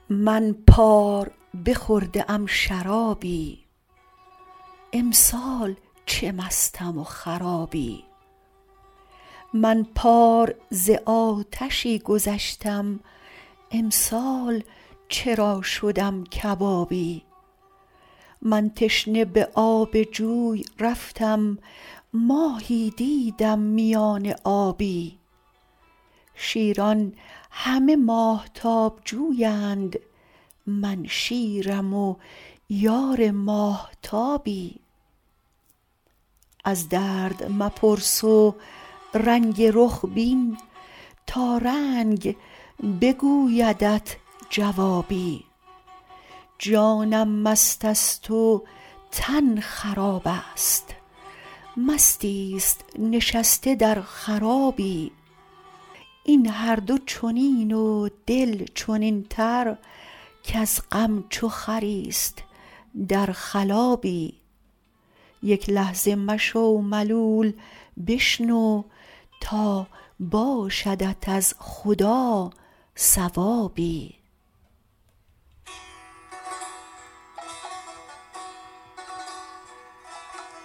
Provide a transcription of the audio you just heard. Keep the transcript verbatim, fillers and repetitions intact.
من پار بخورده ام شرابی، امسال چه مستم و خرابی. من پار ز آتشی گذشتم، امسال چرا شدم کبابی. من تشنه به آب جوی رفتم، ماهی دیدم میان آبی. شیران همه ماهتاب جویند، من شیرم و یار ماهتابی. از درد مپرس و رنگ رخ بین، تا رنگ بگویدت جوابی. جانم مست است و تن خراب است، مستیست نشسته در خرابی. این هر دو چنین و دل چنین تر، کز غم چو خریست در خلابی. یک لحظه مشو ملول بشنو، تا باشدت از خدا ثوابی.